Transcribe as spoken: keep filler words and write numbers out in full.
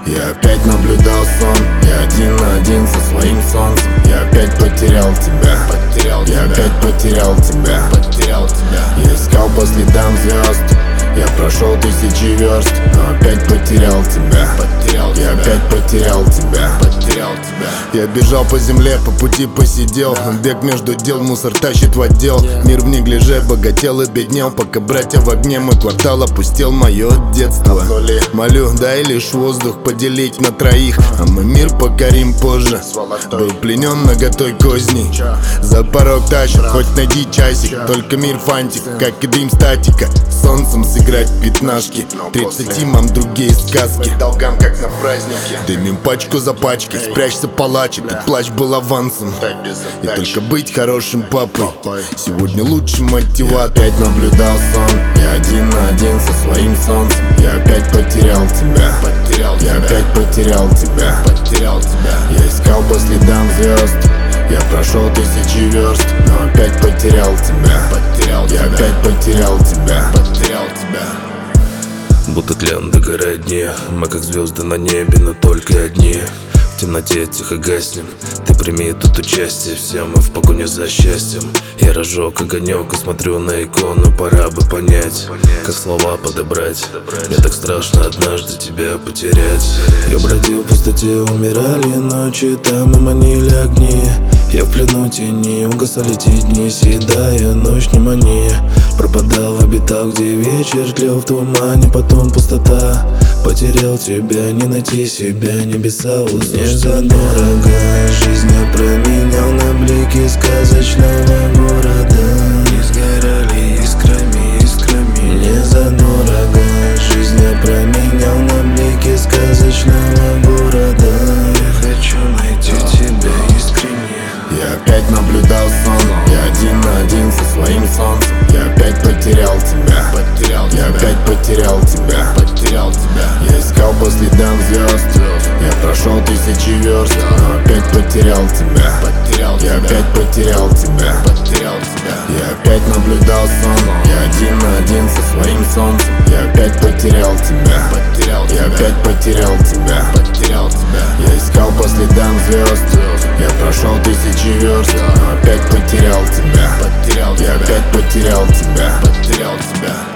Я опять наблюдал сон, я один на один со своим солнцем. Я опять потерял тебя, потерял я тебя. опять потерял тебя, потерял тебя. Я искал по следам звезд, я прошел тысячи верст, но опять потерял тебя, потерял я тебя. опять потерял тебя, потерял тебя. Я бежал по земле, по пути посидел, yeah. Бег между дел, мусор тащит в отдел, yeah. Мир в неглиже богател и беднел, пока братья в огне, мой квартал опустел мое детство. Молю, дай лишь воздух поделить на троих, а мы мир покорим позже. Был пленен наготой козней, за порог тащит, хоть найди часик. Только мир фантик, как и дым статика. Солнцем сыграть пятнашки, тридцати мам другие сказки. Долгам как на празднике, дымим пачку за пачкой. Спрячься палач, этот плач был авансом. И только быть хорошим папой сегодня лучший мотиватор. Опять наблюдал сон, я один на один со своим солнцем. Я опять потерял тебя, потерял я опять потерял тебя, потерял тебя. Я искал по следам звезд, я прошел тысячи верст, но опять потерял тебя, потерял я тебя. опять потерял тебя, потерял тебя. Будто тлен догорает дни, мы как звезды на небе, но только одни. В темноте тихо гаснем, ты прими тут участие. Все мы в погоне за счастьем. Я разжег огонек и смотрю на икону. Пора бы понять, как слова подобрать. Мне так страшно однажды тебя потерять. Я бродил в пустоте, умирали ночи, там и манили огни. Я в плену тени, угасали те дни, съедая ночь внимание. Пропадал, обитал, где вечер тлел в тумане, потом пустота. Потерял тебя, не найти себя, небеса узнешь задорого. Жизнь я променял на блики сказочного города. И сгорали искрами, искрами, не задорого. Жизнь я променял на блики сказочного города. Я хочу найти тебя искренне. Я опять наблюдал сон, я один на один со своим солнцем. Я опять потерял тебя, потерял я тебя. опять потерял тебя, потерял тебя. Я искал по следам звезд, я прошел тысячи верст, но опять потерял тебя, потерял я тебя. опять потерял тебя, потерял тебя. Я опять наблюдал сон, я один на один со своим солнцем. Я опять потерял тебя, потерял я тебя. опять потерял тебя, потерял тебя. Я искал по следам звезд, я прошел тысячи верст, но опять потерял тебя, потерял я тебя. опять потерял тебя, потерял тебя.